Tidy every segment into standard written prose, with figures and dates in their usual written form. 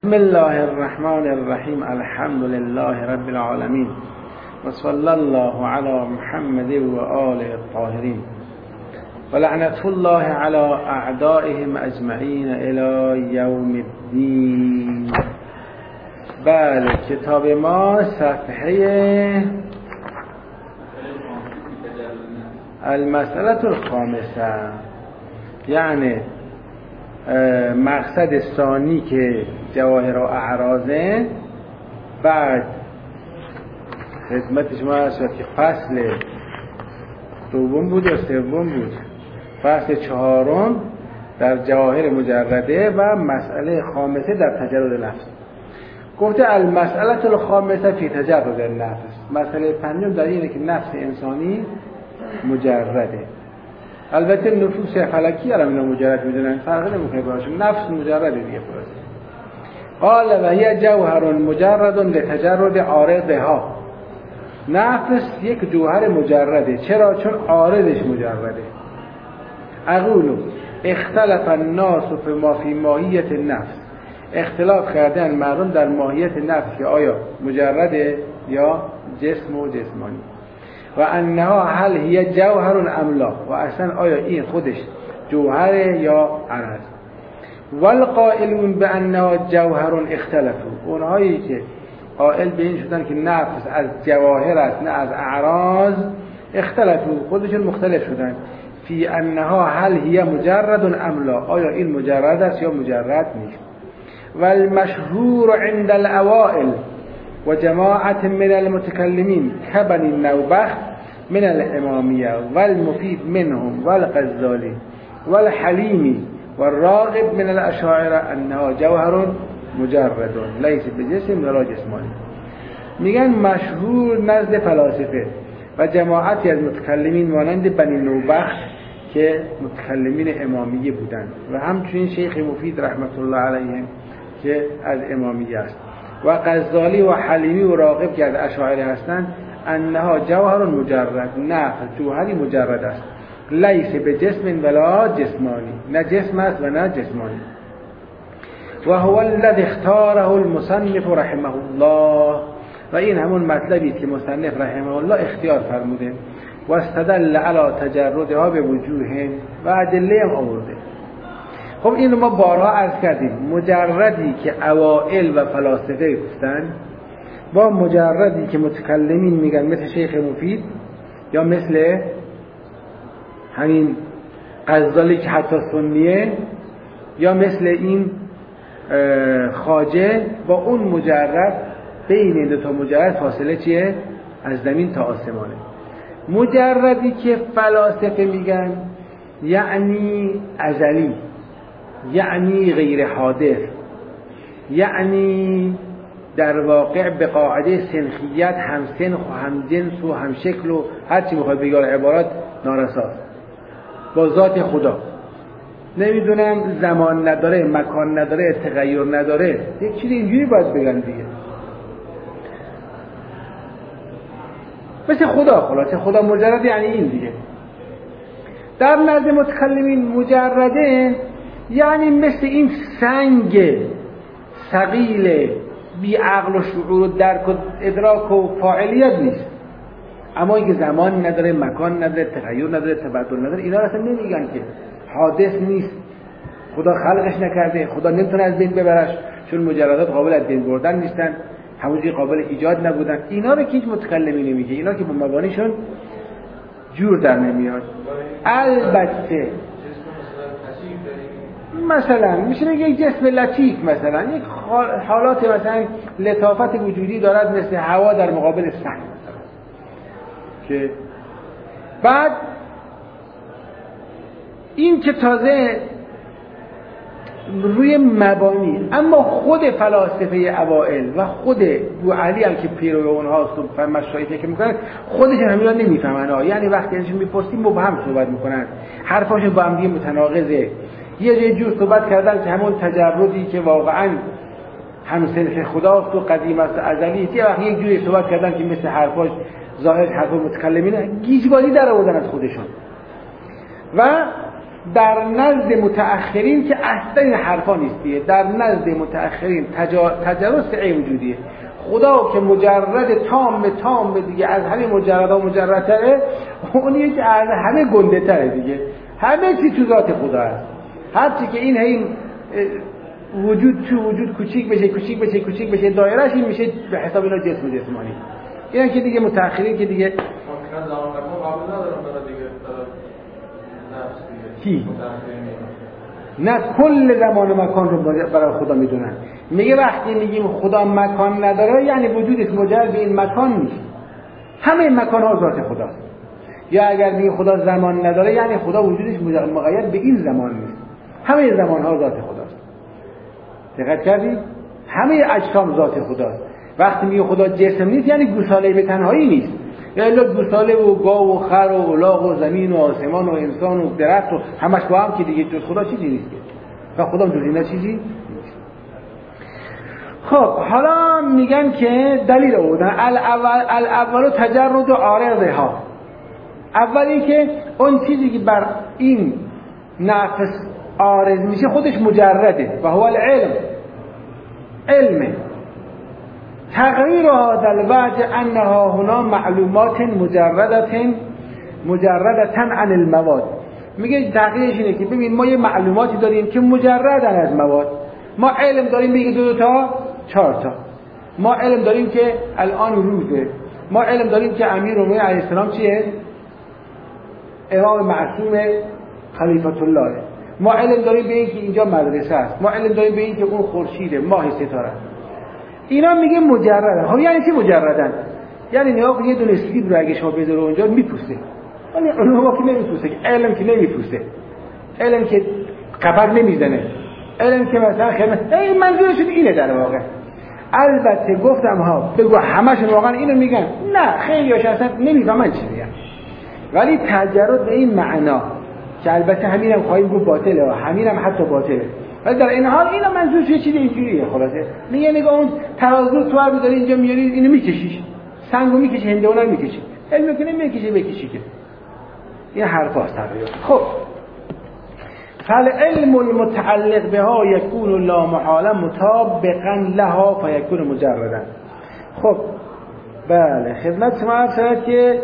بسم الله الرحمن الرحیم. الحمد لله رب العالمین و صلی الله علی محمد و آله الطاهرین و لعنت الله علی اعدائهم اجمعین الی یوم الدین. بله، کتاب ما صفحه المسئله الخامسه، یعنی مقصد ثانی که جواهر و اعراضه. بعد خدمت شما هست که فصل دوم بود یا سوم بود، فصل چهارم در جواهر مجرده و مسئله خامسه در تجرد نفس. گفته المسئله الخامسه فی تجرد النفس، مسئله پنجم در اینه که نفس انسانی مجرده. البته نفوس فلکی هم اینا مجرد میدونن، فرق نمیکنه باشون، نفس مجرده دیگه. فرست قال و هی جوهر مجرد لتجرد عارضها. نفس یک جوهر مجرده. چرا؟ چون عارضش مجرده. اقول اختلف الناس فی ماهیت النفس، اختلاف کردن مردم در ماهیت نفس که آیا مجرده یا جسم و جسمانی. و انها هل هی جوهر ام لا، و اصلا آیا این خودش جوهره یا عرض. والقائلون بانها جوهر اختلفوا، اونهایی که قائل به این شدن که نفس از جواهر است نه از اعراض، اختلفوا، خودشون مختلف شدن. فی انها هل هی مجرد ام لا، آیا این مجرد است یا مجرد نیست. والمشهور عند الاوائل و جماعت من المتکلمین كبنی نوبخت من الامامیه والمفید منهم والغزالی والحلیمی والراغب من الاشاعره انها جوهر مجرد لیس بجسم ولا جسمانی. میگن مشهور نزد فلاسفه و جماعتی از متکلمین مانند بنی نوبخت که متکلمین امامیه بودند و همچنین شیخ مفید رحمت الله علیهم که از امامیه است و غزالی و حلیمی و راغب که از اشاعره هستند، انها جوهر مجرد، نه جوهری مجرد است، لیس به جسم ولا جسمانی، نه جسم است و نه جسمانی. و هو الذی اختاره المصنف رحمه الله، و این همون مطلبی که مصنف رحمه الله اختیار فرموده. و استدل علی تجردها به وجوه و ادله هم آورده. خب این رو ما بارها عرض کردیم، مجردی که اوائل و فلاسفه گفتن با مجردی که متکلمین میگن مثل شیخ مفید یا مثل همین غزالی که حتی سنیه یا مثل این خواجه، با اون مجرد بین این دو تا مجرد فاصله چیه؟ از زمین تا آسمانه. مجردی که فلاسفه میگن یعنی ازلی، یعنی غیر حادث، یعنی در واقع به قاعده سنخیت هم سنخ و هم جنس و هم شکل و هر چی میخواد بگه عبارات نارساست با ذات خدا. نمیدونم زمان نداره، مکان نداره، تغییر نداره، یک چیزی اینجوری باید بگن دیگه، مثل خدا. خلاصه خدا مجرد یعنی این دیگه. در نزد متکلمین مجرده یعنی مثل این سنگ ثقیل بی عقل و شعور و درک و ادراک و فاعلیت نیست، اما اینکه زمان نداره، مکان نداره، تغییر نداره، تبدل نداره، اینا اصلا نمیگن که حادث نیست، خدا خلقش نکرده، خدا نمیتونه از بین ببرش، چون مجردات قابل از بین بردن نیستن، همونجوری قابل ایجاد نبودن. اینا رو که هیچ متکلمی نمیگه، اینا که با مبانیشون جور در نمیاد. البته مثلا میشه بگه یک جسم لطیف، مثلا یک حالات مثلا لطافت وجودی دارد مثل هوا در مقابل سنگ مثلا، که بعد این که تازه روی مبانی. اما خود فلاسفه اوائل و خود بوعلی هم که پیرو اونهاست و مشایخی که میکنن، خودشون همینا نمیفهمن. یعنی وقتی ازشون میپرسیم مبهم صحبت میکنن، حرفاشون با هم دیگه متناقضه. یه جور صحبت کردن که همون تجردی که واقعا هم سنخ خداست و قدیم است و ازلی، یه وقت یک جوری صحبت کردن که مثل حرفاش ظاهر حرف متکلمینه، گیجبازی در آوردن از خودشون. و در نزد متأخرین که اصلا این حرفا نیستیه، در نزد متأخرین تجرد سعی وجودیه. خدا که مجرد تام دیگه، از همه مجردها مجردتره، اونیه که از همه گنده تره دیگه. همه چی تو ذات خدا هست. هرچی که این وجود تو وجود کوچیک بشه دایرهش این میشه به حساب اینا جسم جسمانی. اینا که دیگه متأخرین که دیگه ممکنه زمان قبل ندارم دیگه کی؟ نه کل زمان و مکان رو برای خدا میدونن. میگه وقتی میگیم خدا مکان نداره یعنی وجودش مجرد به این مکان نیست، همه مکان ها ذات خداست. یا اگر میگه خدا زمان نداره یعنی خدا وجودش مقید به این زمان نیست، همه زمان ها ذات خداست. دقت کردی؟ همه اجسام ذات خداست. وقتی میگه خدا جسم نیست یعنی گوساله به تنهایی نیست، یعنی گوساله و گاو و خر و الاغ و زمین و آسمان و انسان و درخت و همش با هم که دیگه جز خدا چیزی نیست که. و خدا جز اینا چیزی نیست. خب حالا میگن که دلیل آوردن الاول تجرد عارضها. اولی که اون چیزی که بر این نفس عارض میشه خودش مجرده و هو العلم، علمه. تغییر هذا الوجه انها هنا معلومات مجردة عن المواد. میگه تغییرش اینه که ببین ما یه معلوماتی داریم که مجردن از مواد. ما علم داریم بگه 2 تا 4 تا. ما علم داریم که الان روزه. ما علم داریم که امیرالمومنین علیه السلام چیه؟ امام معصوم خلیفة الله. ما علم داریم به این که اینجا مدرسه است. ما علم داریم به این که اون خورشیده، ماه، ستاره. اینا میگه مجردن. خب یعنی چی مجردن؟ یعنی نگاه یه دونه سیب رو اگه شما بذاره اونجا میپوسه. ولی علوم که نمیپوسه، علم که نمیپوسه. علم که قبر نمیزنه. علم که مثلا این منظورشون اینه در واقع. البته گفتم ها بگو همشون واقعا اینو میگن. نه خیلی‌هاش اصلا نمیفهمن چی میگن. ولی تجرد به این معنا که البته همینم خواهیم گفت باطله و همینم حتی باطله. ولی در این حال اینا منظورش یه چیز اینجوریه. خلاصه میگه نگاه اون ترازو تو رو داری اینجا میاری اینو میکشیش، سنگو میکشی، هندونه رو میکشی، علمو که نمیکشی بکشی که این حرفاست تقریبا. خب فالعلم المتعلق بها يكون لا محالا مطابقا لها فيكون مجردا. خب بله خدمت شما عرض شد که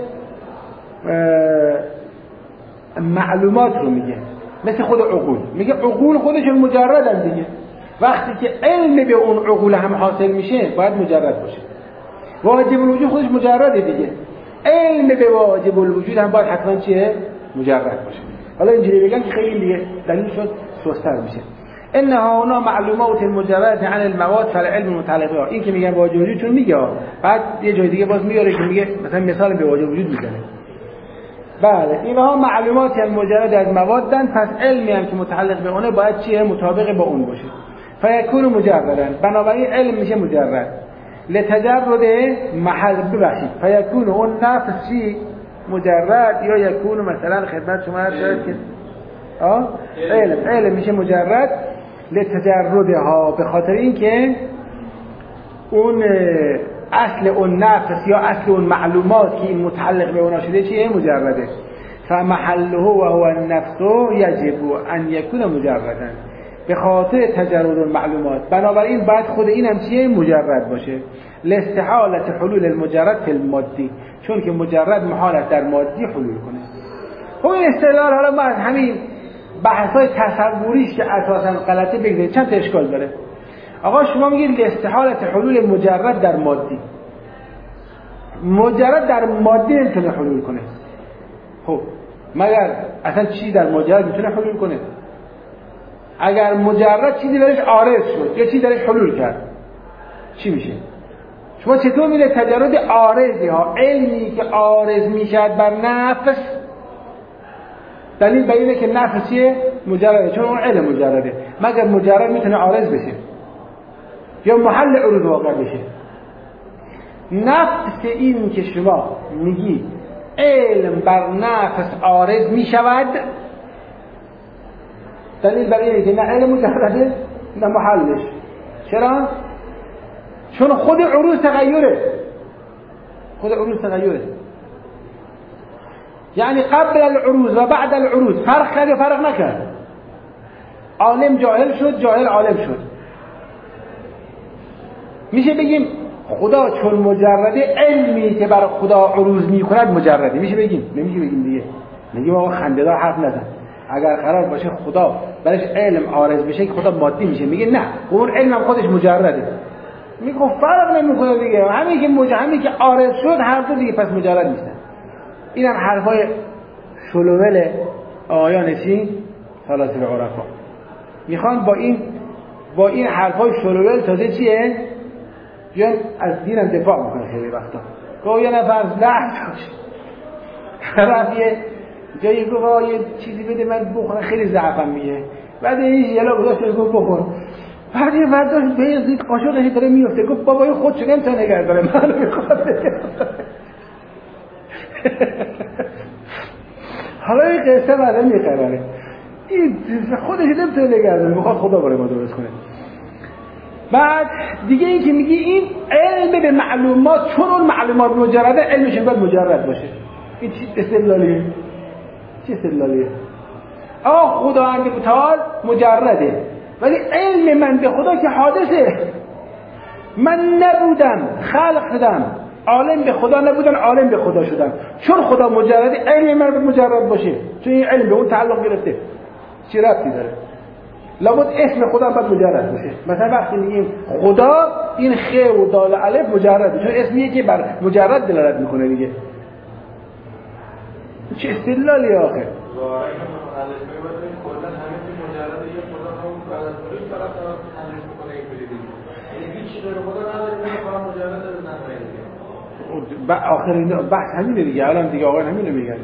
معلومات رو میگه مثل خود عقول. میگه عقول خودشون مجردن دیگه. وقتی که علم به اون عقول هم حاصل میشه باید مجرد باشه. واجب الوجود خودش مجرده دیگه. علم به واجب الوجود هم باید حتما چیه؟ مجرد باشه. حالا اینجوری بگن که خیلی دیگه دلیل شد سوستر میشه. انها هنا معلومات مجرده عن المواد فالعلم متعلق بها. این که میگن واجب الوجود چون میگه بعد یه جای دیگه باز میاره که میگه مثلا مثال به واجب الوجود میزنه. بله اینها معلوماتی مجرد از موادن، پس علمی هم که متعلق به اونه باید چیه؟ مطابق با اون باشه. فیکون مجردن، بنابراین علم میشه مجرد. لتجرد محل ببخشید فیکون اون نفس چی؟ مجرد یا یکون مثلا خدمت شما شاید که علم میشه مجرد لتجردها، به خاطر اینکه اون اصل اون نفس یا اصل اون معلومات که این متعلق به اونا شده چیه؟ مجرده. فمحله و هو النفس یجب ان یکون مجردا، به خاطر تجرد المعلومات بنابراین بعد خود این هم چیه؟ مجرد باشه. لاستحالت حلول المجرد فی المادی، چون که مجرد محالت در مادی حلول کنه. خب این استدلال حالا ما از همین بحث‌های تصوریش که اساساً غلطه بگذارید چند تا اشکال داره. آقا شما میگید لاستحالت حلول مجرد در مادی، مجرد در مادی نمیتونه حلول کنه. خب مگر اصلا چی در مجرد میتونه حلول کنه؟ اگر مجرد چیزی درش عارض شد یا چیزی درش حلول کرد چی میشه؟ شما چطور میره تجرد عارضی ها، علمی که عارض میشد بر نفس، دلیل بر اینه که نفس چیه؟ مجرده، چون اون علم مجرده. مگر مجرد میتونه عارض بشه یا محل عروض واقع بشه؟ نفس این که شما میگی علم بر نفس عارض میشود، دلیل بر اینه که نه علم مجرده نه محلش. چرا؟ چون خود عروض تغییره، خود عروض تغییره. یعنی قبل العروض و بعد العروض فرق کرد یا فرق نکرد؟ عالم جاهل شد، جاهل عالم شد. میشه بگیم خدا چون مجرده، علمی که برای خدا عروض میکند مجرده، میشه بگیم؟ نمیشه بگیم دیگه. میگیم آقا خنده‌دار حرف نزن. اگر قرار باشه خدا برش علم عارض بشه که خدا مادی میشه، میگه نه اون علم هم خودش مجرده. میگه فرق نمیکنه دیگه، همین که عارض شد هر دو دیگه پس مجرد نیستن. اینم حرفای شلوول آیان چی؟ فلاسفه عرفا. میخوان با این حرفای شلوول تازه چیه؟ بیان از دینم دفاع میکنه. خیلی وقتا گوه یه نفر لحظ داشت طرف یه جایی گفت یه چیزی بده من بخورم، خیلی ضعفم میگه، بعد این یلا گذاشت گفت بخور، بعد یه برداشت به زید قاشقش داره میفته، گفت بابا این خودش نمیتونه نگه داره، منو میخواد حالا این قصه بعدا میخبره، این خودش نمیتونه نگه داره، میخواد خدا برای ما درست کنه. بعد دیگه این که میگی این علم به معلومات، چون اون معلومات مجرده علمش باید مجرد باشه. این چی استدلالیه؟ چی استدلالیه؟ خداوند متعال مجرده، ولی علم من به خدا که حادثه. من نبودم خلق شدم، عالم به خدا نبودن، عالم به خدا شدم. چون خدا مجرده علم من باید مجرد باشه، چون این علم به اون تعلق گرفته. چی ربطی داره؟ لابد اسم خدا باید مجرد باشه. مثلا وقتی میگیم خدا، این خ و دال الف مجرده، چون اسمیه که بر مجرد دلالت میکنه دیگه. چه استدلالی آخه؟ آخر بحث همینه دیگه، الان دیگه آقا همینه میگن.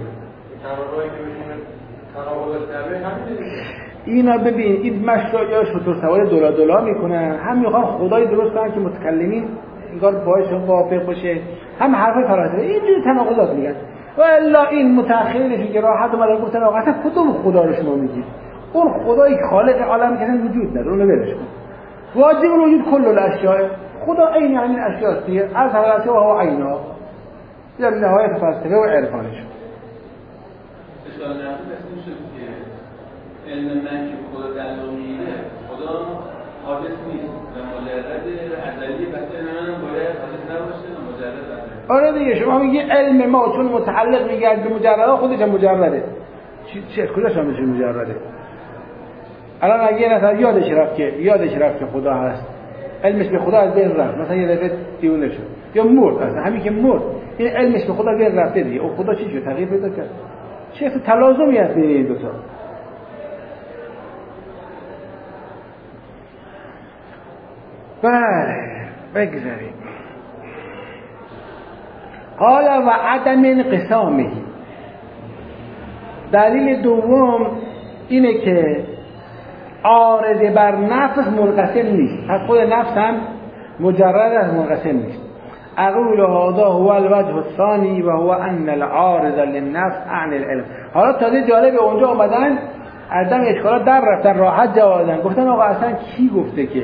اینا ببین این مشروعیاش شطور سوار دولا میکنن، هم میخوان خدای درست کنن که متکلمین انگار باهاش موافق باشه، هم حرفای فلاسفه اینجوری تناقضات میگن. و الا این متأخرینش که راحت اومدن گفتن آقا اصلا کدوم خدا رو شما میگید؟ اون خدایی که خالق عالم که وجود نداره، اونو ولش کن. واجب وجود کل الاشیاء، خدا عین همین اشیاء است، از حضرت و هو عینا. در نهایت فلسفه و عرفانش اشکال نمیشه که علم من که خدا دلو میده، خدا حادث نیست و مجرد ازلی، بس علم من باید حادث نباشه و مجرد ازلی. آره دیگه، شما میگی علم ما چون متعلق میگرد به مجرده، خودش هم مجرده. چی کجاش هم میشه مجرده؟ الان اگه یه نفر یادش رفت که خدا هست، علمش به خدا از بین رفت، مثلا یه دفعه دیوونه شد یا مرد، اصلا همین که مرد این علمش به خدا بین رفته دیگه، اون خدا چی شد؟ تغییر پیدا کرد. چه تلازمی هست بین این دو تا؟ بله بگذاریم. قال و عدم انقسامه، دلیل دوم اینه که عارض بر نفس منقسم نیست، پس خود نفس هم مجرد از منقسم نیست. اقول هذا هو الوجه الثاني و هو ان العارض للنفس عن العلم. حالا تازه جالب اونجا اومدن عدم اشکالات در رفتن، راحت جواب دادن، گفتن آقا اصلا کی گفته که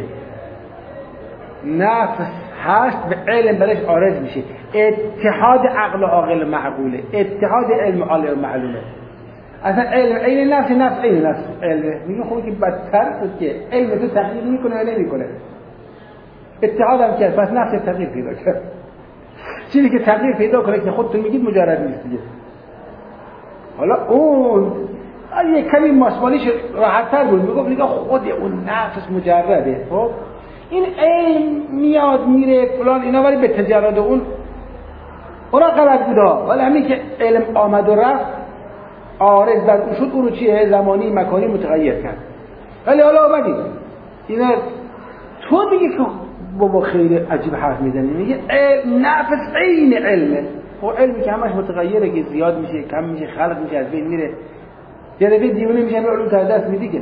نفس هست به علم برش عارض میشه؟ اتحاد عقل و عاقل معقوله، اتحاد علم و عاقل معلومه. اصلا علم عین نفس، نفس عین نفس علمه. میگه خب که بدتر شد که علم تو تغییر میکنه یا نمیکنه، اتحاد هم کرد، پس نفس تغییر پیدا کرد. چیزی که تغییر پیدا کنه که خودتون میگید مجرد نیست دیگه. حالا اون یه کمی ماسمالیش راحت‌تر بود، میگفت نگاه خود اون نفس مجرده. خب این علم میاد میره فلان اینا، ولی به تجرد اونا غلط بوده، ولی همین که علم آمد و رفت عارض بر اون شد، اونو چیه؟ زمانی مکانی متغیر کرد. ولی حالا آمدیم اینا تو میگی که بابا خیلی عجیب حرف میزنی، میگه نفس عین علمه. و علمی که همش متغیره، که زیاد میشه کم میشه خلق میشه از بین میره، یه دفعه دیونه میشه به علوم تا دست میدی که.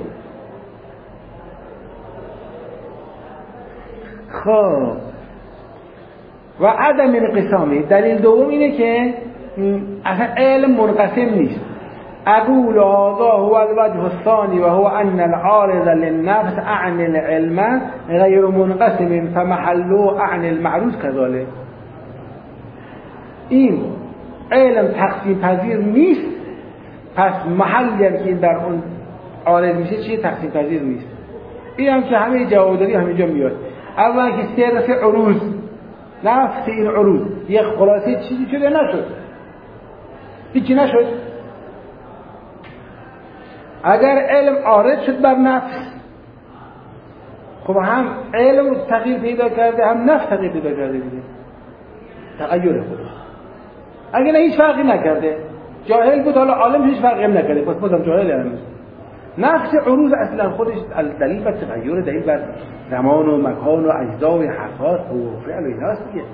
خب و عدم انقسامی، دلیل دوم اینه که اصلا علم منقسم نیست. اقول هذا هو الوجه الثاني وهو ان العارض للنفس عن العلم غير منقسم فمحله عن المعروض كذلك. این علم تقسیم پذیر نیست پس محلی هم که این در اون عارض میشه چیه؟ تقسیم پذیر نیست. این هم که همه جوابداری همینجا میاد. اولا که صرف عروض، نفس این عروض یک خلاصه چیزی شده نشد، هیچی نشد. اگر علم عارض شد بر نفس، خب هم علم تغییر پیدا کرده هم نفس تغییر پیدا کرده دیگه، تغییر خودش. اگر نه هیچ فرقی نکرده، جاهل بود حالا عالم هیچ فرقی هم نکرده، پس بازم جاهل هنوز. نفس عروض اصلا خودش دلیل بر تغییر، دلیل بر زمان و مکان و اجزا و حرکات و فعل و ایناست دیگه.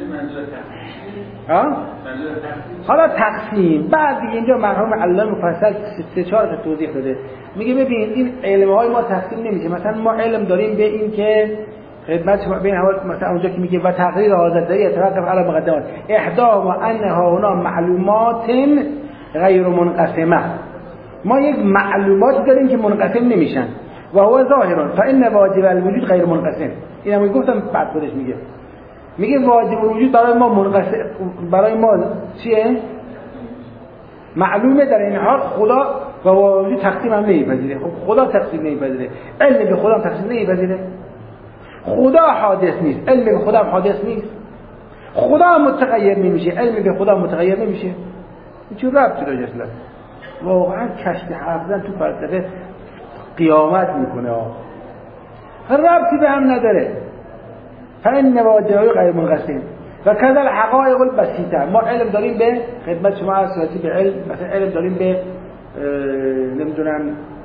حالا تقسیم بعد دیگه اینجا مرحوم علامه مفصل 3-4 تا توضیح داده. میگه ببین این علم‌های ما تقسیم نمیشه. مثلا ما علم داریم به این که خدمت شما بین مثلا اونجا که میگه و تقریر آزادی يتوقف على مقدمات احدا و انها هنا معلومات غیر منقسمه. ما یک معلومات داریم که منقسم نمیشن و هو ظاهر فان واجب الوجود غیر منقسم. اینم گفتم بعد خودش میگه واجب الوجود برای ما منقسم، برای ما چیه؟ معلومه در این حال خدا و وجود تقسیم هم نمیپذیره. خب خدا تقسیم نمیپذیره، علم به خدا تقسیم نمیپذیره. خدا حادث نیست، علم به خدا حادث نیست. خدا متغیر نمیشه، علم به خدا متغیر نمیشه. این چه ربطی داره اصلا؟ واقعا کشف حافظن تو فلسفه قیامت میکنه ربطی به هم نداره. فإن واجبه غیر منقسم و کذا الحقائق البسيطه. ما علم داریم به خدمت شما از صورتی به علم، مثلا علم داریم به نمیدونم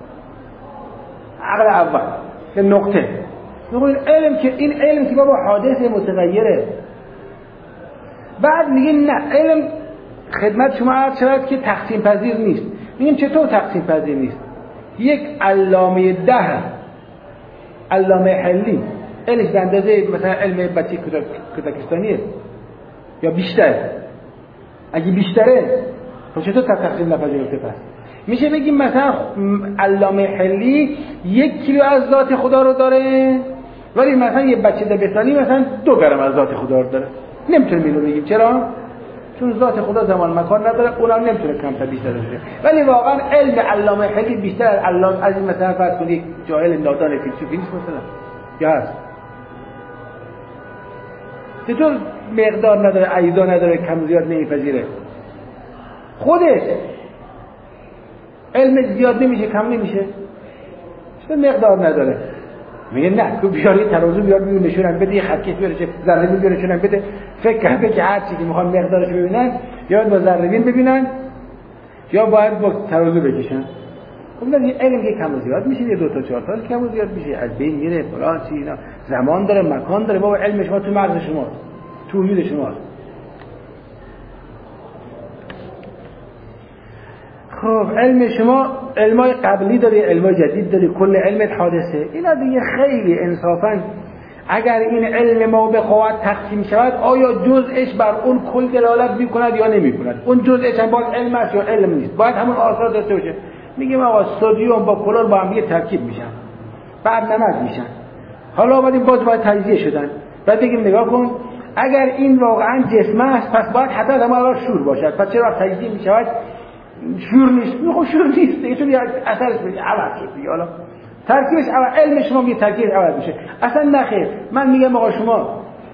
عقل اول به نقطه. میگن این علم که بابا حادث متغیره. بعد میگین نه علم خدمت شما عرض شود که تقسیم پذیر نیست. میگیم چطور تقسیم پذیر نیست؟ یک علامه علامه حلی علمش به اندازه مثلا علم بچه کودکستانیه یا بیشتر؟ اگه بیشتره خب چطور تقسیم نپذیرفته؟ پس میشه بگیم مثلا علامه حلی 1 کیلو از ذات خدا رو داره، ولی مثلا یه بچه دبستانی مثلا 2 گرم از ذات خدا رو داره. نمیتونیم اینو بگیم. چرا؟ چون ذات خدا زمان مکان نداره، اونم نمیتونه کمتر بیشتر باشه. ولی واقعا علم علامه حلی بیشتر از این مثلا فرض کنید جاهل نادان فیلسوفی نیست مثلا، یا هست؟ چطور مقدار نداره، اجزا نداره، کم زیاد نمیپذیره؟ خودش علم زیاد نمیشه، کم نمیشه، چطور مقدار نداره؟ میگه نه تو بیاری ترازو بیار ببین نشونم بده، یه خطکش بیاره چه ذره بین بیاره نشونم بده. فکر کرده که هر چیزی که میخوان مقدارش ببینن یا با ذره بین ببینن یا باید با ترازو بکشن. خب این علم که کم و زیاد میشه، یه 2 تا 4 تا کم و زیاد میشه، از بین میره فلان چی اینا. زمان داره، مکان داره. بابا علم شما تو مغز شماست، تو وجود شماست. خب علم شما علمای قبلی داری، علمای جدید داری، کل علمت حادثه. اینا دیگه خیلی انصافا اگر این علم ما به قوت تقسیم شود آیا جزءش بر اون کل دلالت میکند یا نمیکند؟ اون جزءش هم باید علم است یا علم نیست؟ باید همون آثار داشته باشه. میگیم آقا سدیم با کلور با هم ترکیب میشن، بعد نمد میشن، حالا بعد باید تجزیه شدن. بعد بگیم نگاه کن اگر این واقعا جسم است پس باید حتی هم شور باشد، پس چرا تجزیه میشود شور نیست؟ خب شور نیست دیگه، چون اثرش میشه عوض شد دیگه. حالا ترکیبش عوض، علم شما میگه ترکیبش عوض میشه. اصلا نخیر. من میگم آقا شما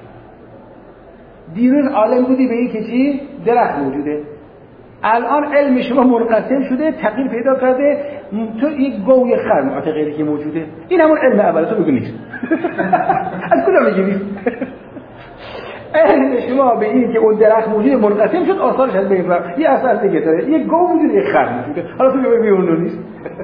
دیروز عالم بودی به این که چی؟ درخت موجوده. الان علم شما منقسم شده، تغییر پیدا کرده، تو یک گوی خر معتقدی که موجوده. این همون علم اول، تو بگو نیست. از کجا میگی نیست؟ علم شما به این که اون درخت موجوده منقسم شد، آثارش از بین رفت. یه اثر دیگه داره، یک گو موجوده، یک خر موجوده. حالا تو بگو اون نیست.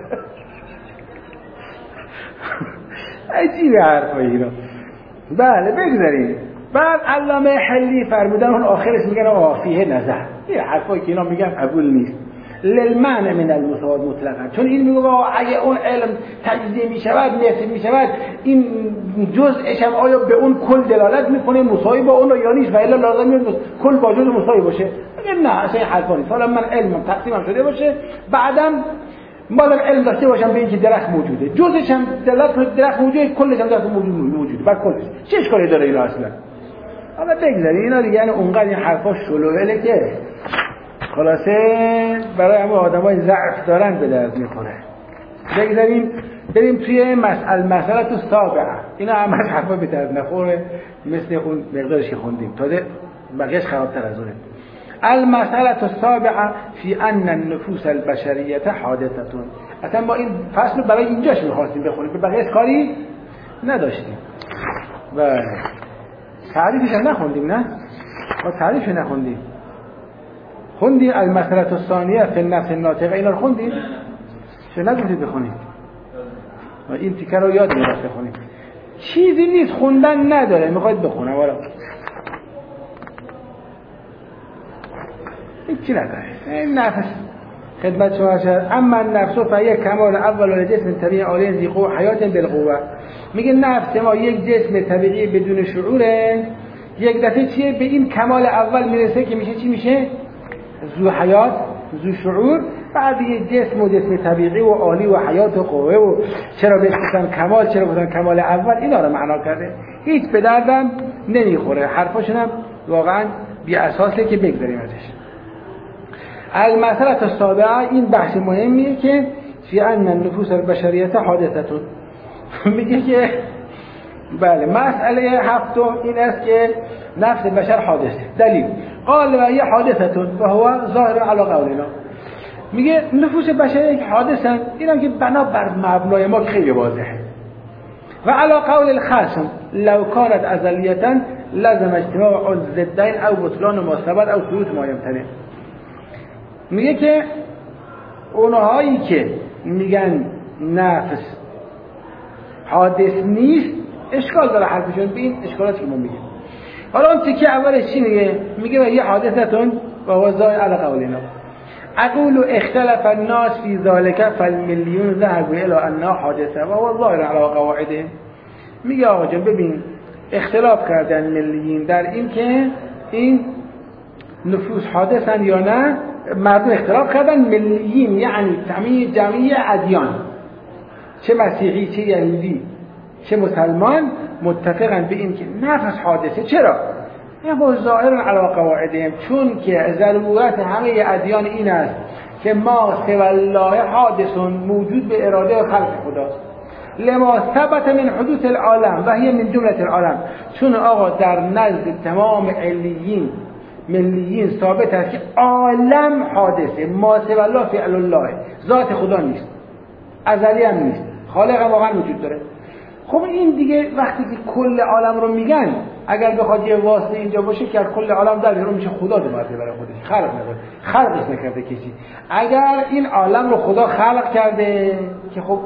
عجیبه حرفای اینا. بله بگذاریم. بعد علامه حلی فرمودن اون آخرش میگن آفیه نظر. یه حرفایی که اینا میگن قبول نیست. للمعنى من المساوات مطلقا. چون این میگه اگه اون علم تجزیه میشود، نصف میشود، این جزءش هم آیا به اون کل دلالت میکنه مساوی با اون یا نیست؟ و الا لازم نیست کل با جزء مساوی باشه. میگه نه اصلا حرفا نیست. حالا من علمم تقسیمم شده باشه، بعدم مادام علم داشته باشم به اینکه درخت موجوده، جزءش هم دلالت درخت موجوده، کلش هم درخت موجوده، بعد کلش چه اشکالی داره اینا اصلا؟ حالا بگذارید اینا دیگه، یعنی اونقدر این حرفا شلوغه که خلاصه برای همه آدمای ضعف دارن به درد میخوره. بگذاریم بریم توی مسئله تو سابعه. اینا هم از حرفا به درد نخوره، مثل اون مقدارش که خوندیم، تازه بقیه‌اش خرابتر از اونه. المسألة السابعة في أن النفوس البشرية حادثة. اصلا ما این فصل برای اینجاش می‌خواستیم بخونیم، به بقیه‌اش کاری نداشتیم. و تعریفش هم نخوندیم، نه؟ ما تعریفش نخوندیم. خوندیم المسألة الثانية في النفس الناطقة، اینا رو خوندیم؟ چه نگفتید بخونیم؟ این تیکه رو یاد می‌گیرید بخونیم. چیزی نیست، خوندن نداره، می‌خواید بخونم والا. هیچی نداره. این نفس خدمت شما شد. اما النفس فهي کمال اول الجسم طبیعی عالی ذی قوة حیات بالقوة. میگه نفس ما یک جسم طبیعی بدون شعوره، یک دفعه چیه به این کمال اول میرسه که میشه چی میشه؟ ذو حیات، ذو شعور. بعد یه جسم و جسم طبیعی و عالی و حیات و قوه و چرا بهش گفتن کمال، چرا گفتن کمال اول، اینا رو معنا کرده. هیچ به دردم نمیخوره. حرفاشون هم واقعا بی اساسه که بگذاریم ازش. المسألة السابعة، این بحث مهمیه که فی ان النفوس البشریة حادثة. میگه که بله مسئله هفتم این است که نفس بشر حادثه. دلیل قال و هي حادثة و هو ظاهر علی قولنا. میگه نفوس بشری که حادثن، اینا که بنا بر مبنای ما خیلی واضحه. و علی قول الخصم لو كانت ازلیة لازم اجتماع الضدین او بطلان ما ثبت او ثبوت ما یمتنع. میگه که اونهایی که میگن نفس حادث نیست اشکال داره حرفشون به این اشکالاتی که ما میگیم. حالا اون تیکه اولش چی میگه؟ میگه و یه حادثتون و هو ظاهر علی قولنا. اقول اختلف الناس في ذلك فالمليون ذهبوا الى انها حادثه و هو ظاهر علی قواعده. میگه آقا جان ببین اختلاف کردن ملیین در این که این نفوس حادثن یا نه. مردم اختلاف کردن ملیین یعنی جمعی ادیان، چه مسیحی چه یهودی چه مسلمان متفقن به این که نفس حادثه. چرا؟ یا ظاهر علی قواعدهم، چون که ضرورت همه ادیان این است که ما سوى الله حادث، موجود به اراده و خلق خداست. لما ثبت من حدوث العالم و هي من جمله العالم، چون آقا در نزد تمام علیین ملیین ثابت است که عالم حادثه. ما سوى الله فعل الله، ذات خدا نیست، ازلی هم نیست، خالق هم واقعا وجود داره. خب این دیگه وقتی که کل عالم رو میگن، اگر بخواد یه واسطه اینجا باشه که کل عالم در میشه خدا داره برای خودش، خلق نداره، خلقش نکرده کسی. اگر این عالم رو خدا خلق کرده که خب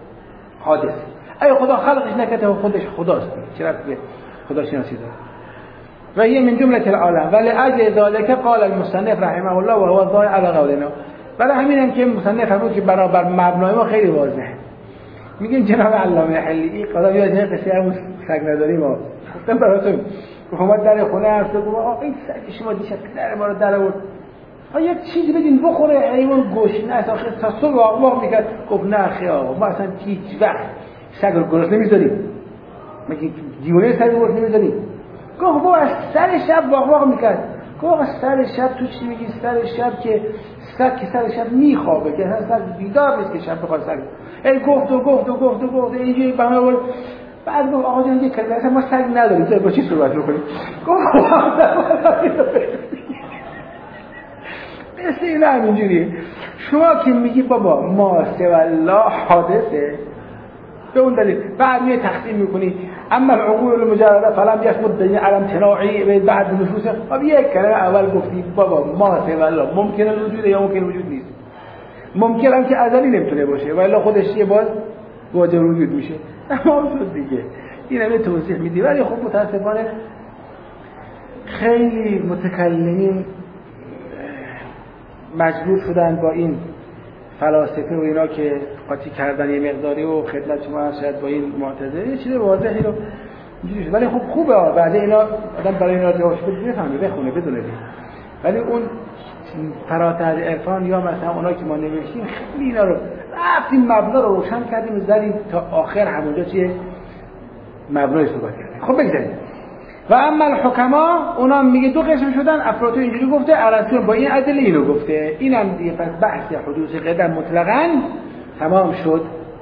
حادث، اگه خدا خلقش نکرده خودش خداست، چرا به خدا شناسی داره. و هي من جمله العالم ولأجل ذلك قال المصنف رحمه الله و هو ظاهر علی قولنا. برای همینم که مصنف فرمود که برابر مبنای ما خیلی واضحه. میگن جناب علامه حلیی خدا بیاد این قصه همون سگ نداریم ما گفتم براتون اومد در خونه هست گفت آقا این سگ شما دیشب در ما رو در آورد، یک چیزی بدین بخوره، حیوان گشنه است آخر تا صبح واق میکرد. گفت نه خیلی آقا ما اصلا هیچ وقت سگ رو گرسنه نمیذاریم، مگه دیونه سگ رو گرسنه نمیذاریم. گفت با از سر شب واق میکرد. گفت آقا سر شب تو چی میگی؟ سر شب که سگ که سر شب میخوابه که اصلا سگ بیدار نیست که شب بخواد سگ. ای گفت اینجوری بهانه آورد. بعد گفت آقا جان یک کلمه اصلا ما سگ نداریم، تو با چی صحبت میکنیم؟ گفت مثل این همینجوریه. شما که میگی بابا ما سوى الله حادثه به اون دلیل، بعد میای تقسیم میکنی اما العقول المجرده فلم يثبت دلیل على امتناعی بعد نفوس. خب یک کلمه اول گفتی بابا ما سوى الله ممکنه وجوده یا ممکنه وجود نیست، ممکنه هم که ازلی نمیتونه باشه ولی خودش یه باز واجب وجود میشه. تمام شد دیگه. این همه توضیح میدی. ولی خب متاسفانه خیلی متکلمین مجبور شدن با این فلاسفه و اینا که قاطی کردن یه مقداری و خدمت شما شاید با این معتزله یه چیز واضحی رو اینجوری شد. ولی خب خوبه بعد اینا آدم برای اینا جوابش بده بفهمه بخونه بدونه. ولی اون فراتر از عرفان یا مثلا اونا که ما نوشتیم خیلی اینا رو رفتیم مبنا رو روشن کردیم زدیم تا آخر همونجا چیه مبنای صحبت کردیم. خب بگذاریم و اما الحکما اونا میگه دو قسم شدن. افلاطون اینجوری گفته، ارسطو با این ادله اینو گفته. اینم دیگه پس بحث حدوث قدم مطلقاً تمام شد.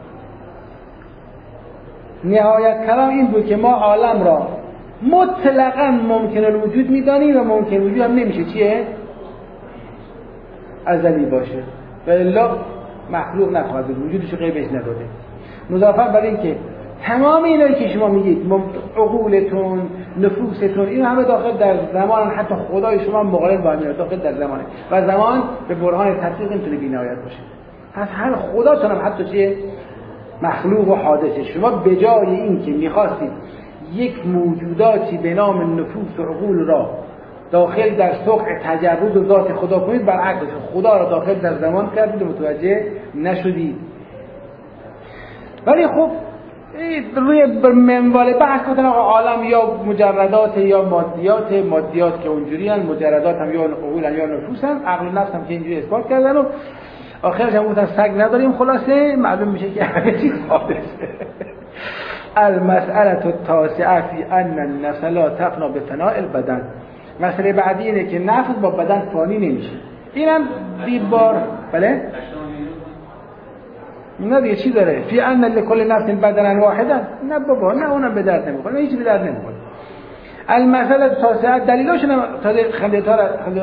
نهایت کلام این بود که ما عالم را مطلقاً ممکن الوجود میدانیم و ممکن الوجود هم نمیشه چیه؟ ازلی باشه و الا مخلوق نخواهد بود، وجودش غیبش نداده. مضافاً بر این که تمام اینایی که شما میگید عقولتون، نفوستون، این همه داخل در زمان، حتی خدای شما مقارن با همین داخل در زمانه و زمان به برهان تطبیق نمیتونه بی‌نهایت باشه. پس هر خداتون هم حتی چیه؟ مخلوق و حادثه. شما به جای این که میخواستید یک موجوداتی به نام نفوس و عقول را داخل در سقع تجرد و ذات خدا کنید، برعکس خدا را داخل در زمان کردید و متوجه نشدید. ولی خب روی منوال بحث کردن آقا عالم یا مجردات یا مادیات که اونجوری هستند، مجردات هم یا عقول یا نفوس هم، عقل و نفس هم که اینجوری اثبات کردن و آخرش هم گفتن سگ نداریم. خلاصه معلوم میشه که همه چیز حادثه. المسئله التاسعه فی ان النفس لا تفنا بفناء البدن. مسئله بعدی اینه که نفس با بدن فانی نمیشه. اینم دیبار بله؟ نه دیگه چی داره؟ فی ان لکل نفس بدنا واحدا. نه بابا، نه اونم به درد نمیخوره، هیچ به درد نمیخوره. المسئله التاسعه دلیلش خنده‌تر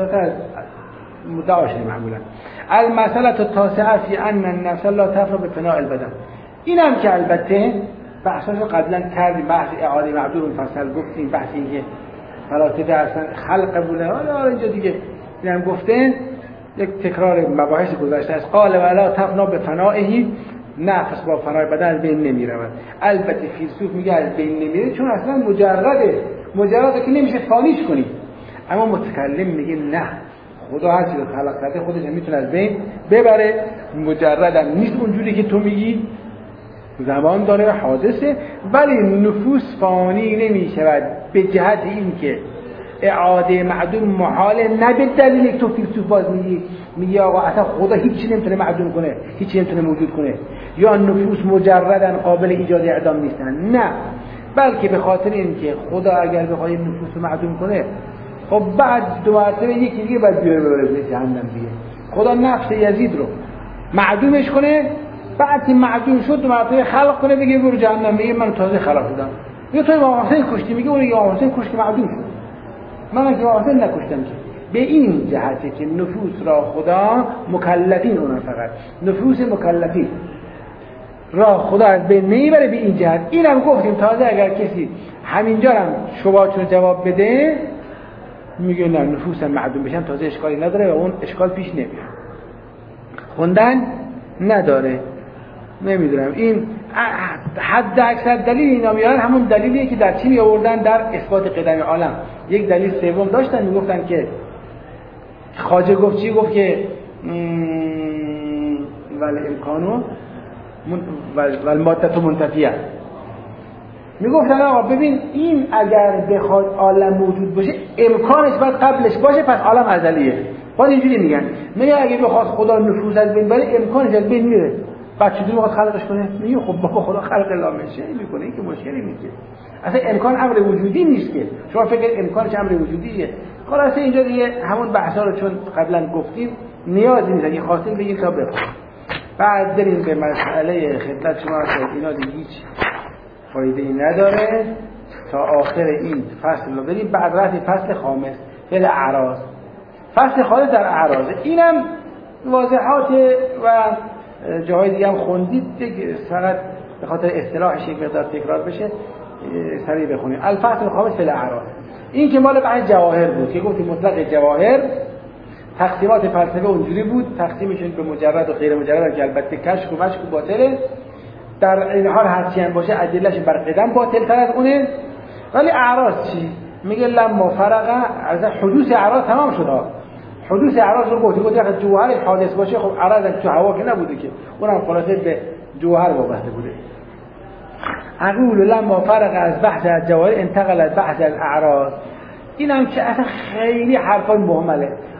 مدعاش معمولا. المسئله التاسعه فی ان النفس لا تفنا بفناء البدن. اینم که البته بحثاشو قبلا کردیم، بحث اعاده معدور مفصل گفتیم، بحث اینکه فلاسفه اصلا خلق بوده. حالا اینجا دیگه اینم گفتن، یک تکرار مباحث گذشته است. قال ولا تفنا بفنائه، نفس با فنای بدن از بین نمیرود. البته فیلسوف میگه از بین نمیره چون اصلا مجرده که نمیشه فانیش کنی. اما متکلم میگه نه، خدا هر چیز خلق کرده خودش میتونه از بین ببره، مجردم نیست اونجوری که تو میگی، زمان داره، حادثه، ولی نفوس فانی نمیشود به جهت این که اعاده معدوم محاله، نه به دلیل که تو فیلسوف باز میگی آقا اصلا خدا هیچی نمیتونه معدوم کنه، هیچی نمیتونه موجود کنه، یا نفوس مجردن قابل ایجاد اعدام نیستن. نه، بلکه به خاطر این که خدا اگر بخواد نفوس رو معدوم کنه، خب بعد دو مرتبه یکی دیگه باید بیاره ببره جهنم دیگه. خدا نفس یزید رو معدومش کنه، بعد که معدوم شد دو مرتبه خلق کنه بگه برو جهنم، میگه من تازه خلق شدم. یا تو امام حسین کشتی، میگه اون امام حسین کشت که معدوم شد، من که امام حسین نکشتم. که به این جهته که نفوس را خدا مکلفین، اونا فقط نفوس مکلفین را خدا از بین نمیبره. به این جهت اینم گفتیم تازه اگر کسی همینجا هم شبهاتون جواب بده میگه نه نفوس معدوم بشن تازه اشکالی نداره و اون اشکال پیش نمیاد، خوندن نداره. نمیدونم این حد اکثر دلیل اینا میارن همون دلیلیه که در چی میآوردن در اثبات قدم عالم. یک دلیل سوم داشتن، میگفتن که خواجه گفت چی؟ گفت که ول امکانو ول مادت منتفیه. میگفتن آقا ببین این اگر بخواد عالم موجود باشه امکانش باید قبلش باشه، پس عالم ازلیه. باید اینجوری میگن، میگه اگه بخواد خدا نفوذ از بین بره امکانش از بین میره، بعد چطوری میخواد خلقش کنه؟ میگه خب بابا خدا خلق لامشه میکنه، این که مشکلی نیست. اصلا امکان امر وجودی نیست که شما فکر امکانش امر وجودیه. خلاصه اینجا دیگه همون بحثا رو چون قبلا گفتیم نیازی نیست اگه خواستیم بگیم تا بخونیم. بعد بریم به مسئله خدمت شما که اینا دیگه هیچ فایده‌ای نداره تا آخر این فصل رو بریم. بعد رفتیم فصل خامس فل اعراض. فصل خامس در اعراض، اینم واضحات و جاهای دیگه هم خوندید دیگه، فقط به خاطر اصطلاحش یک مقدار تکرار بشه سریع بخونیم. الفصل خامس فل اعراض، این که مال بحث جواهر بود که گفتیم مطلق جواهر تقسیمات فلسفه اونجوری بود، تقسیمشون به مجرد و غیر مجرد که البته کشف و مشک و باطله. در این حال هرچی هم باشه ادلهش بر قدم باطل تر از اونه. ولی اعراض چی؟ میگه لما فرقه از حدوث اعراض تمام شد. حدوث اعراض رو گفت اگه جوهر حادث باشه خب اعراض تو هوا که نبوده که، اونم خلاصه به جوهر وابسته بوده. اقول لما فرقه از بحث از جواهر انتقل از بحث از اعراض. اینم که اصلا خیلی حرفای مهمله.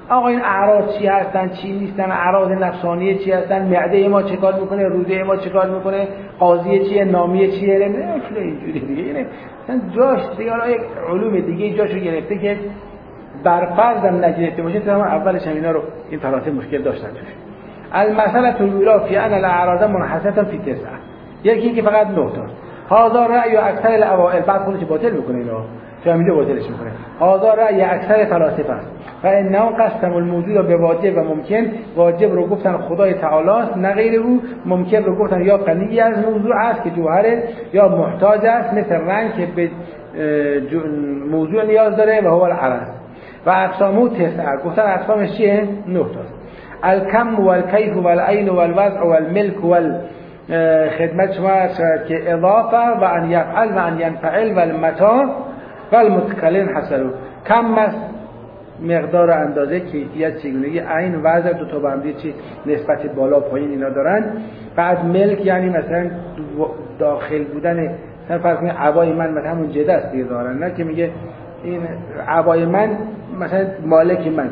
آقا این اعراض چی هستن چی نیستن، اعراض نفسانی چی هستن، معده ما چه کار میکنه، روده ما چه کار میکنه، قاضی چیه، نامیه چیه، نه اینجوری دیگه. اینه مثلا جاش دیگه حالا یک علوم دیگه جاشو گرفته که بر فرض هم نگرفته باشه. تو همون اولش هم اینا رو این طرفه مشکل داشتن توش. المساله الاولى فی ان الاعراض منحصره فی 9. یکی که فقط 9 تا. هذا رأی اکثر الاوائل، بعد خودش باطل میکنه اینا، فهمیده باطلش میکنه. هذا رأی اکثر فلاسفه است. و انه قسم الموجود به واجب و ممکن. واجب رو گفتن خدای تعالی است نه غیر او، ممکن رو گفتن یا غنی از موضوع است که جوهره، یا محتاج است مثل رنگ که به موضوع نیاز داره و هو العرض. و اقسامو 9 گفتن اقسامش چیه؟ 9 تاست. الکم و الکیف و العین و الوضع و الملک و خدمت شما که اضافه و ان یفعل و ان ینفعل و المتاع و المتکلم حسنو. کم است مقدار، اندازه، کیفیت، چگونگی، عین، وضع، دو تا با هم چی نسبت بالا پایین اینا دارن. بعد ملک یعنی مثلا داخل بودن، مثلا فرض کنید عبای من مثلا همون جده است دیگه دارن، نه که میگه این عبای من مثلا مالک منه،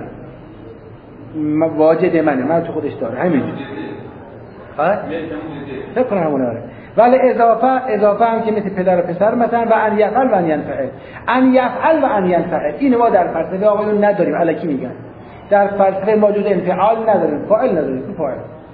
واجد منه، من تو خودش داره همینجوری. فکر کنم همونه داره. ولی اضافه هم که مثل پدر و پسر مثلا و ان یفعل و ان ینفعل. ان یفعل و ان ینفعل اینو ما در فلسفه آقایون نداریم، الکی میگن. در فلسفه موجود انفعال نداریم، فاعل نداریم، فاعل.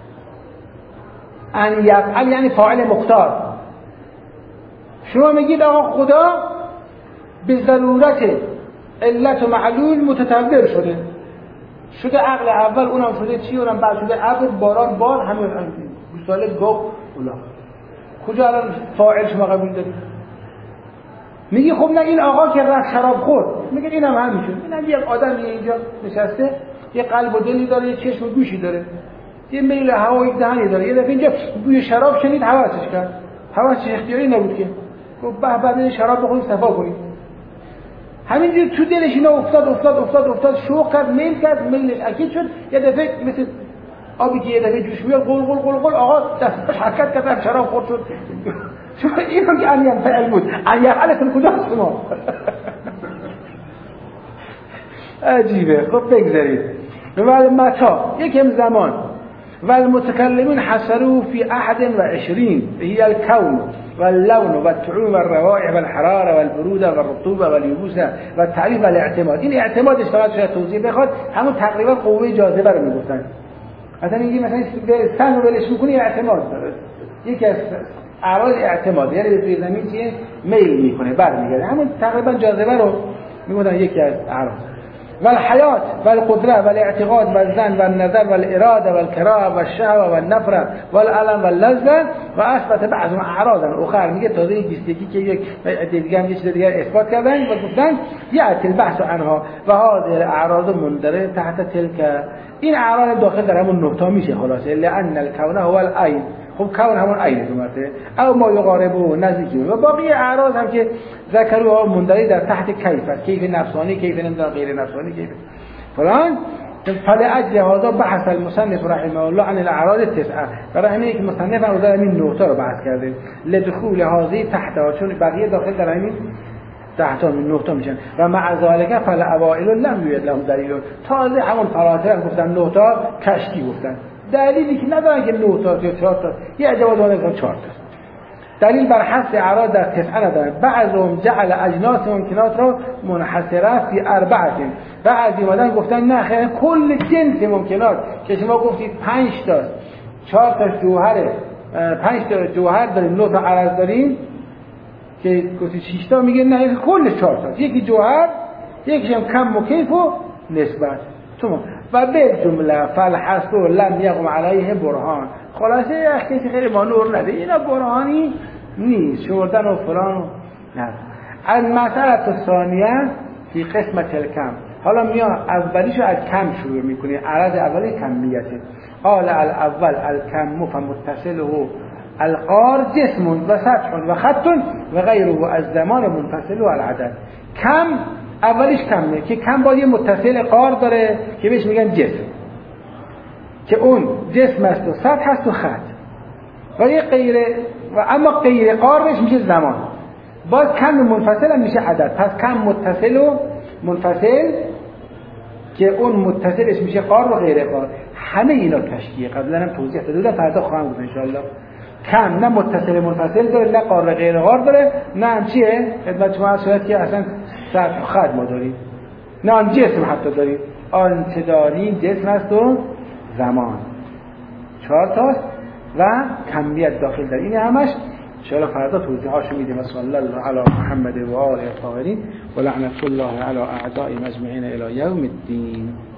ان یفعل یعنی فاعل مختار. شما میگید آقا خدا به ضرورت علت و معلول متطور شده عقل اول، اونم شده چی، اونم بعد شده عقل، باران بار، همین گوساله گو اولا. کجا الان فاعل شما قبول دارید؟ میگی خب نه این آقا که رفت شراب خورد، میگه اینم همین شد. اینم یک آدم اینجا نشسته، یه قلب و دلی داره، یه چشم و گوشی داره، یه میل هوایی دهنی داره. یه دفعه اینجا بوی شراب شنید حواسش کرد، حواسش اختیاری نبود که گفت به بعد شراب بخوریم صفا کنیم. همینجوری تو دلش اینا افتاد شوق کرد، میل کرد، میلش اکید شد. یه دفعه مثل آبی که یه دفعه جوش میاد قل قل قل قل، آقا دستش حرکت کرد، شراب خورد شد. شما اینو که ان ینفعل بود، ان یفعلتون کجاست شما؟ عجیبه. خب بگذارید. و متا یکم زمان و المتکلمین حصروا فی 21 هی الکون و اللون و الطعوم و الروائح و الحراره و البروده و الرطوبه و اليبوسه و التعریف و الاعتماد. این اعتمادش فقط شاید توضیح بخواد، همون تقریبا قوه جاذبه رو میگفتن. مثلا میگی مثلا سن رو ولش میکنی اعتماد داره، یکی از اعراض اعتماد، یعنی به زمین چیه میل میکنه برمیگرده، همون تقریبا جاذبه رو میگفتن یکی از اعراض. و الحیات و القدره و الاعتقاد و الظن و النظر و الاراده و الکراهه و الشهوه و النفره و الالم و اللذه و اثبت بعض اعراض اخر. میگه تازه 21 که یک دیگه هم یه چیز دیگه اثبات کردن و گفتن یأتی البحث عنها و هذه الاعراض مندرجه تحت تلك. این اعراض داخل در همون نقطه میشه خلاصه، لان الكون هو العین. خب کون همون عینه دومته او ما یقاربه نزدیکی. و باقی اعراض هم که ذکروا مندرج در تحت کیف است، کیف نفسانی، کیف غیر نفسانی، کیف فلان. فلأجل هذا بحث المصنف رحمه الله عن الاعراض 9. برای همین که مصنف اون این نقطه رو بحث کرده لدخول هذه تحتها، چون بقیه داخل در همین تحت من نقطه میشن. و مع ذلك فالاوائل لم یوجد لهم دلیل. تازه همون فراتر گفتن نقطه کشتی گفتن، دلیلی که ندارن که 9 تا یا 4 تا، یه اجابت دادن 4 تا. دلیل بر حذف اعراض در 9 ندارن. بعضهم جعل اجناس ممکنات را منحصره فی 4. بعضی اومدن گفتن نه خیر کل جنس ممکنات که شما گفتید 5 تا 4 تا جوهره، 5 تا جوهر داریم، 9 تا عرض داریم که گفتید 6 تا، میگه نه کل 4 تا، یکی جوهر، یکیش هم کم و کیف و نسبت. و به جمله فالحصر لم یقم علیه برهان. خلاصه اخیش خیلی ما نور نده، اینا برهانی نیست، شوردن و فلان و نه. المسئله الثانیه فی قسمت الکم. حالا میان اولیشو از کم شروع میکنی، عرض اولی کمیته. قال الاول الکم فمتصله القار جسم و سطح و خط و غیره از زمان منفصل و العدد. کم اولیش کمه که کم با یه متصل قار داره که بهش میگن جسم، که اون جسم است و سطح است و خط و یه غیر، و اما غیر قار بهش میشه زمان. باز کم منفصل هم میشه عدد. پس کم متصل و منفصل که اون متصلش میشه قار و غیر قار. همه اینا کشفیه، قبلا هم توضیح دادم، فردا خواهم گفت ان شاء الله. کم نه متصل منفصل داره، نه قار و غیر قار داره، نه هم چیه خدمت شما صورت که اصلا سطح خط ما داریم، نه آن جسم حتی داریم. آنچه داریم جسم است و زمان، 4 تاست و کمیت داخل داره. این همش ان شاء الله فردا توضیحاشو میدیم. صلی الله علی محمد و آله الطاهرین و لعنت الله علی اعداء مجمعین الی یوم الدین.